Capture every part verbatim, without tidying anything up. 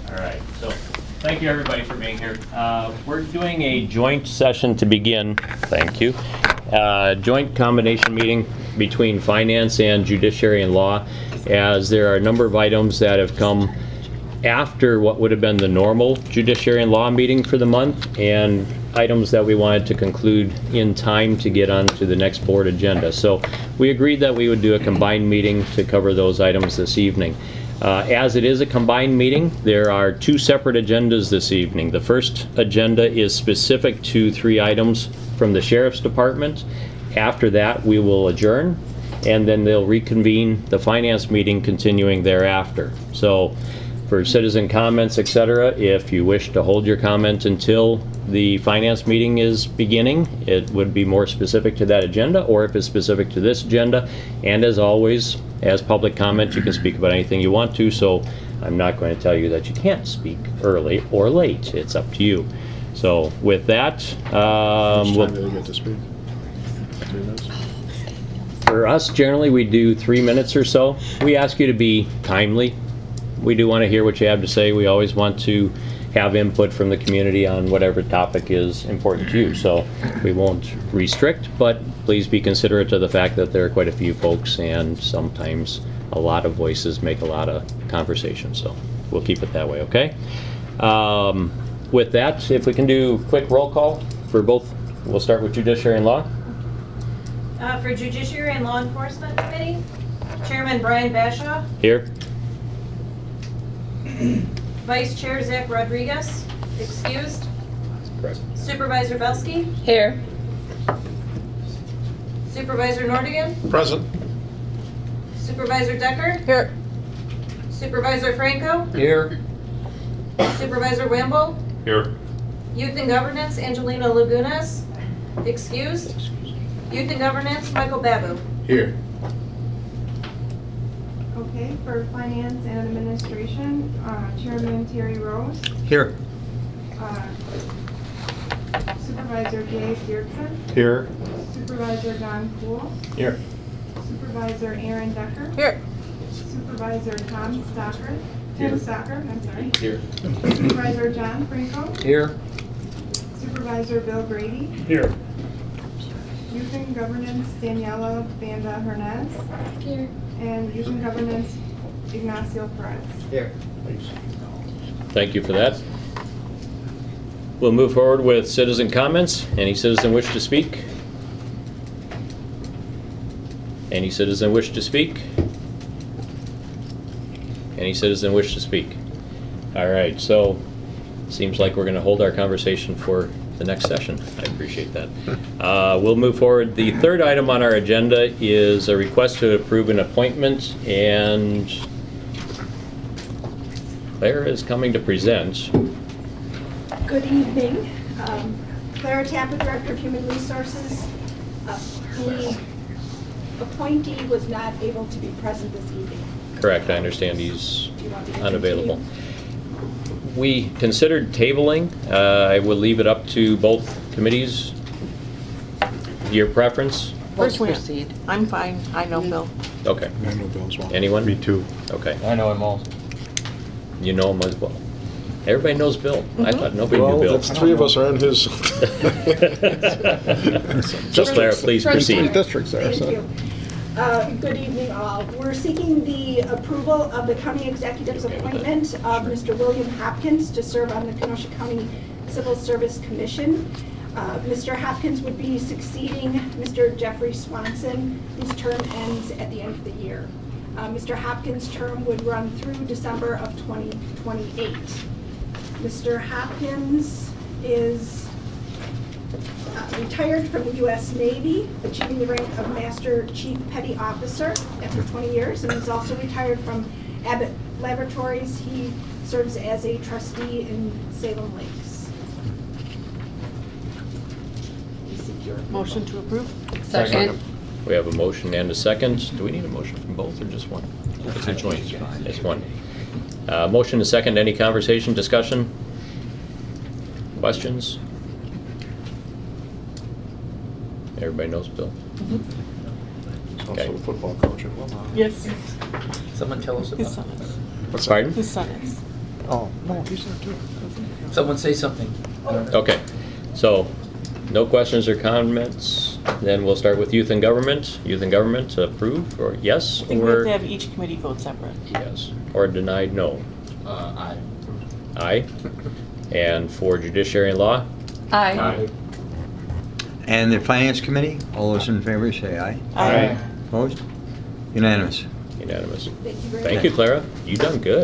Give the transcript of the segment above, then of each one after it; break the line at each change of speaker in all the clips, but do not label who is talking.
All right, so thank you everybody for being here. Uh, we're doing a joint session to begin. Thank you. Uh, joint combination meeting between Finance and Judiciary and Law, as there are a number of items that have come after what would have been the normal Judiciary and Law meeting for the month, and items that we wanted to conclude in time to get onto the next board agenda. So we agreed that we would do a combined meeting to cover those items this evening. Uh, as it is a combined meeting, there are two separate agendas this evening. The first agenda is specific to three items from the Sheriff's Department. After that, we will adjourn, and then they'll reconvene the Finance meeting continuing thereafter. So for citizen comments, et cetera, if you wish to hold your comment until the Finance meeting is beginning, it would be more specific to that agenda, or if it's specific to this agenda. And as always, as public comment, you can speak about anything you want to, so I'm not going to tell you that you can't speak early or late. It's up to you. So with that, um,
How much time do they get to speak? Three minutes?
For us, generally, we do three minutes or so. We ask you to be timely. We do want to hear what you have to say. We always want to have input from the community on whatever topic is important to you. So we won't restrict, but please be considerate of the fact that there are quite a few folks, and sometimes a lot of voices make a lot of conversation. So we'll keep it that way, okay? Um, with that, if we can do quick roll call for both, we'll start with Judiciary and Law.
Uh, for Judiciary and Law Enforcement Committee, Chairman Brian Bashaw.
Here.
Vice Chair Zach Rodriguez, excused.
Present.
Supervisor Belsky.
Here.
Supervisor Nordigan.
Present.
Supervisor Decker.
Here.
Supervisor Franco.
Here.
Supervisor Wimble.
Here.
Youth and Governance Angelina Lagunas, excused. Youth and Governance Michael Babu.
Here.
Okay, for Finance and Administration, uh, Chairman Terry Rose,
Here.
uh, Supervisor Jay Steerson,
Here.
Supervisor Don Poole,
Here.
Supervisor Aaron Decker,
Here.
Supervisor Tom Stocker, Tim Stocker, I'm sorry,
Here.
Supervisor John Franco,
Here.
Supervisor Bill Grady,
Here.
Youth and Governance Daniela Banda Hernandez,
Here.
and Youth and Governance Ignacio Perez.
Here.
Thank you for that. We'll move forward with citizen comments. Any citizen wish to speak? Any citizen wish to speak? Any citizen wish to speak? All right, so seems like we're going to hold our conversation for the next session. I appreciate that. Uh, we'll move forward. The third item on our agenda is a request to approve an appointment, and Claire is coming to present.
Good evening. Um, Clara Tapper, Director of Human Resources. Uh, The appointee was not able to be present this evening.
Correct, I understand he's
Do you want me to
unavailable.
continue?
We considered tabling. Uh, I will leave it up to both committees. Your preference?
Let's proceed. I'm fine. I know Bill.
Okay.
I know Bill as well.
Anyone?
Me too.
Okay.
I know him all.
You know him as well. Everybody knows Bill. I thought nobody
Well,
knew Bill.
that's three of us are in his.
Just Clara, please
First-
proceed.
Districts there,
Thank
so.
you. Uh, Good evening, all. We're seeking the approval of the county executive's appointment of Mister William Hopkins to serve on the Kenosha County Civil Service Commission. Uh, Mister Hopkins would be succeeding Mister Jeffrey Swanson, whose term ends at the end of the year. Uh, Mister Hopkins' term would run through December of twenty twenty-eight. Mister Hopkins is uh, retired from the U S Navy, achieving the rank of Master Chief Petty Officer after twenty years, and he's also retired from Abbott Laboratories. He serves as a trustee in Salem Lakes. We seek your approval.
Motion to approve?
Second.
We have a motion and a second. Do we need a motion from both or just one? It's a joint. It's one. Uh, motion and second. Any conversation, discussion? Questions? Everybody knows Bill.
He's also
Okay.
a football coach at Wilmot.
Yes.
Someone tell us
His
about
son is.
What's that?
Pardon?
His son is.
Oh, no, he's there too.
Someone say something.
Okay, so, no questions or comments? Then we'll start with youth and government. Youth and government, approve, or yes,
I think we have
or
to have each committee vote separate.
yes, or denied, no.
Uh, aye.
Aye. And for judiciary and law?
Aye.
And the finance committee, all those in favor say aye.
Aye.
Opposed? Unanimous.
Unanimous.
Thank you very
Thank
much.
you, Clara. You done good.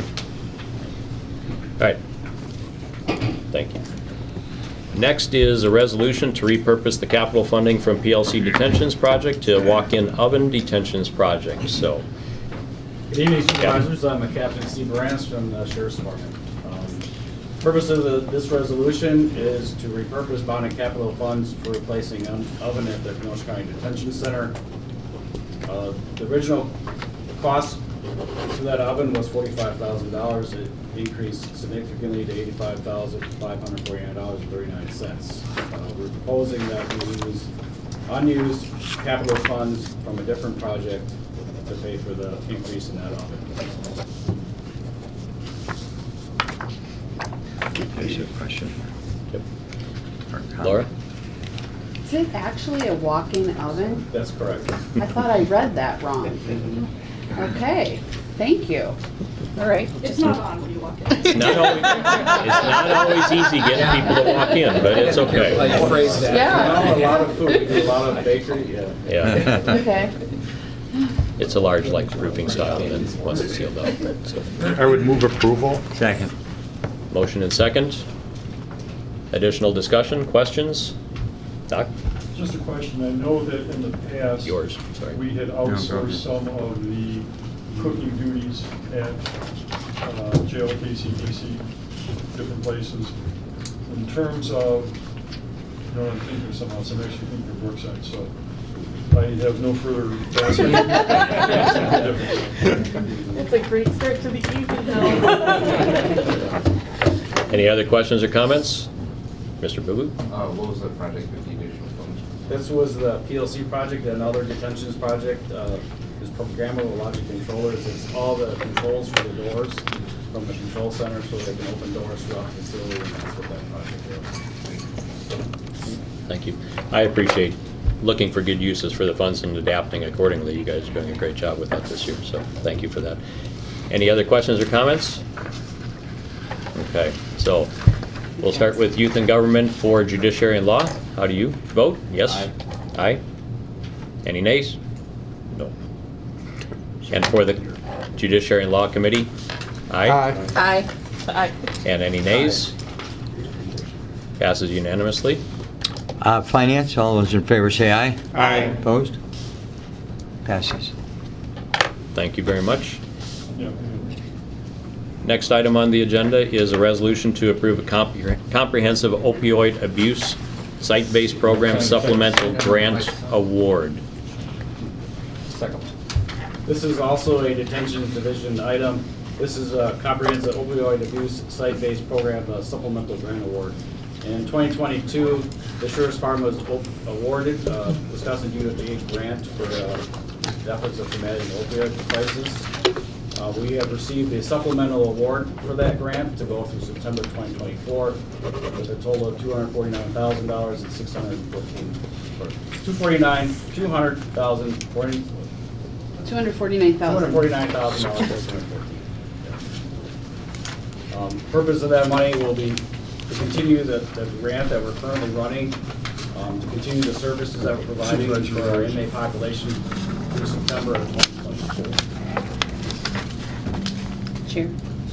All right. Thank you. Next is a resolution to repurpose the capital funding from P L C detentions project to walk-in oven detentions project. So,
Good evening, Supervisors. I'm Captain Steve Moranis from the Sheriff's Department. Um, Purpose of the- this resolution is to repurpose bond and capital funds for replacing an oven at the Kenosha County Detention Center. Uh, The original cost for that oven was forty-five thousand dollars. It increased significantly to eighty-five thousand five hundred forty-nine dollars and thirty-nine cents. Uh, We're proposing that we use unused capital funds from a different project to pay for the increase in that oven.
There's a question.
Yep.
or comment.
Laura?
Is it actually a walk-in oven?
That's correct.
I thought I read that wrong. Okay, thank you.
All right.
It's not on when you walk in.
It's not always, it's not always easy getting people to walk in, but it's
How
okay.
you phrase that.
Yeah.
A lot of food, we do a lot of bakery, yeah.
Yeah,
Okay.
it's a large, like, roofing style, and then once it's sealed up, so.
I would move approval.
Second.
Motion and second. Additional discussion, questions? Doc?
Just a question, I know that in the past.
Yours, sorry.
We had
go
outsourced
ahead.
some of the cooking duties at uh, jail, K C D C, different places. In terms of, you know, I'm thinking of someone else, I'm actually thinking of Brookside, so I have no further.
That's a great start to the evening.
Any other questions or comments? Mister Boo-Boo?
Uh, what was the project with the additional funds?
This was the P L C project, another detentions project. Uh, This programmable logic controllers, it's all the controls for the doors from the control center so they can open doors throughout the facility, and that's what that project is.
Thank you. I appreciate looking for good uses for the funds and adapting accordingly. You guys are doing a great job with that this year, so thank you for that. Any other questions or comments? Okay, so we'll start with youth and government for judiciary and law. How do you vote? Yes?
Aye.
Aye? Any nays? No. And for the judiciary and law committee? Aye?
Aye. Aye.
And any nays? Passes unanimously.
Uh, finance, all those in favor say aye.
Aye.
Opposed? Passes.
Thank you very much.
Yeah.
Next item on the agenda is a resolution to approve a compre- comprehensive opioid abuse site-based program supplemental grant award.
Second. This is also a detention division item. This is a comprehensive opioid abuse site-based program uh, supplemental grant award. In twenty twenty-two, the Sheriff's Department was op- awarded uh, Wisconsin Youth at Age grant for uh, efforts of combating the opioid crisis. Uh, We have received a supplemental award for that grant to go through September twenty twenty-four with a total of two hundred forty-nine thousand dollars and six hundred fourteen, or two forty-nine, two hundred thousand, forty,
two hundred forty-nine
two
thousand.
hundred forty-nine thousand dollars, six hundred fourteen. Um, Purpose of that money will be to continue the, the grant that we're currently running, um, to continue the services that we're providing for our inmate population through September of twenty twenty-four.
Chair.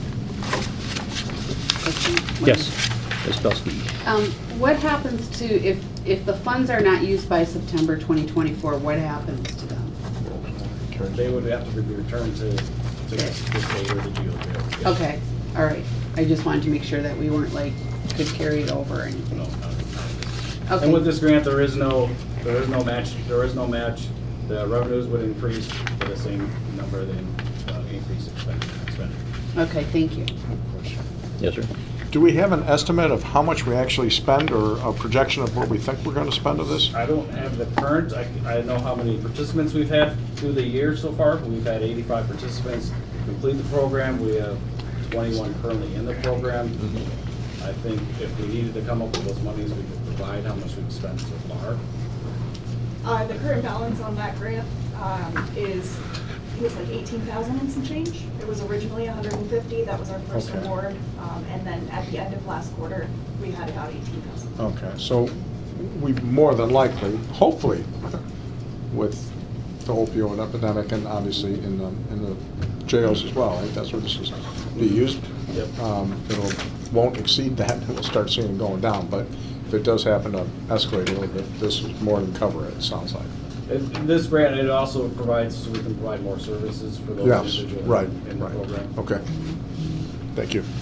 Question?
Yes, Miz Belsky.
Um, what happens to, if, if the funds are not used by September twenty twenty-four, what happens to them?
They would have to be returned to, to the state or the jail.
Okay, all right. I just wanted to make sure that we weren't like, could carry it over or anything.
No, not-
Okay.
And with this grant, there is no, there is no match, there is no match. The revenues would increase to the same number than uh, increase expenditure.
Okay, thank you.
Yes, sir.
Do we have an estimate of how much we actually spend or a projection of what we think we're going to spend of this?
I don't have the current, I, I know how many participants we've had through the year so far. We've had eighty-five participants complete the program. We have twenty-one currently in the program. I think if we needed to come up with those monies, we could provide how much we've spent so far.
Uh, the current balance on that grant, um, is, it was like eighteen thousand and some change. It was originally one hundred fifty, that was our first
Okay.
award, um, and then at the end of last quarter, we had about eighteen thousand.
Okay, so we more than likely, hopefully, with the opioid epidemic and obviously in the, in the jails as well, I think that's where this is be used.
Yep.
Um, it'll, won't exceed that, and we'll start seeing it going down, but if it does happen to escalate a little bit, this is more than cover it, it sounds like.
And this grant, it also provides, so we can provide more services for those
Yes,
individuals
right,
in the
right.
program.
Okay. Thank you.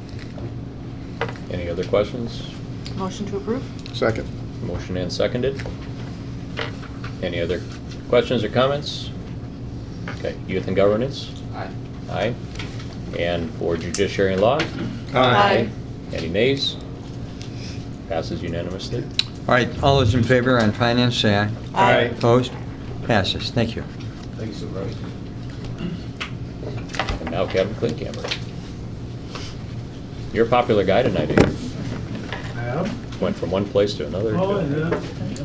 Any other questions?
Motion to approve?
Second.
Motion and seconded. Any other questions or comments? Okay, youth and governance?
Aye.
Aye. And for judiciary and law?
Aye.
Any nays? Passes unanimously.
All right, all those in favor on finance, say aye.
Aye.
Opposed? Passes. Thank you.
Thank you, Supervisor.
And now Kevin Klinkhammer. You're a popular guy tonight, eh?
I am.
Went from one place to another.
Oh, yeah.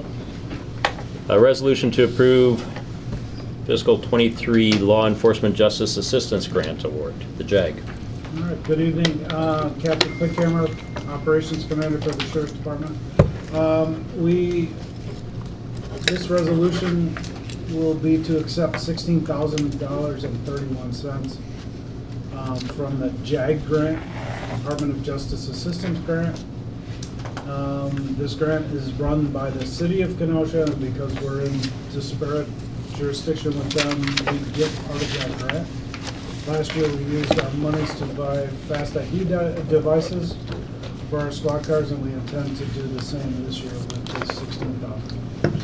A resolution to approve fiscal twenty-three Law Enforcement Justice Assistance Grant Award, the JAG.
All right, good evening, uh, Captain Klinkhammer, Operations Commander for the Sheriff's Department. Um, We, this resolution will be to accept sixteen thousand dollars and thirty-one cents um, from the JAG grant, Department of Justice Assistance Grant. Um, This grant is run by the city of Kenosha, and because we're in disparate jurisdiction with them, we get part of that grant. Last year, we used our monies to buy fast I D de- devices for our squad cars, and we intend to do the same this year with the sixteen thousand.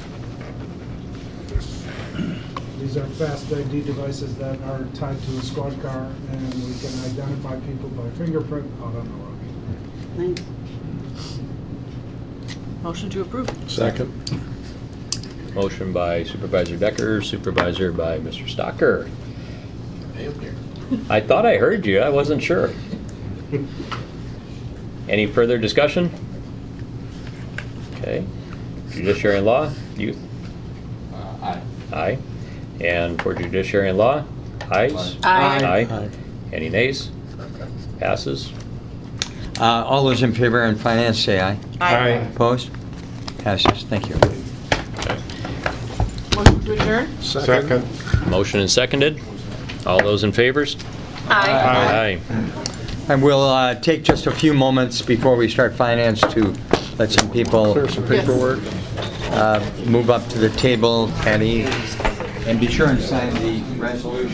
These are fast I D devices that are tied to a squad car, and we can identify people by fingerprint out on the road.
Nice.
Motion to approve?
Second.
Motion by Supervisor Decker, supervisor by Mister Stocker. I thought I heard you, I wasn't sure. Any further discussion? Okay. Judiciary and law, youth?
Uh, aye.
Aye. And for judiciary and law, ayes?
Aye.
Aye. Any nays? Passes.
Uh, All those in favor on finance, say aye.
Aye.
Opposed? Passes. Thank you.
Motion to adjourn?
Second.
Motion and seconded. All those in favors?
Aye.
Aye.
And we'll uh, take just a few moments before we start finance to let some people
Clear some paperwork.
uh, move up to the table at ease. And be sure and sign the resolution.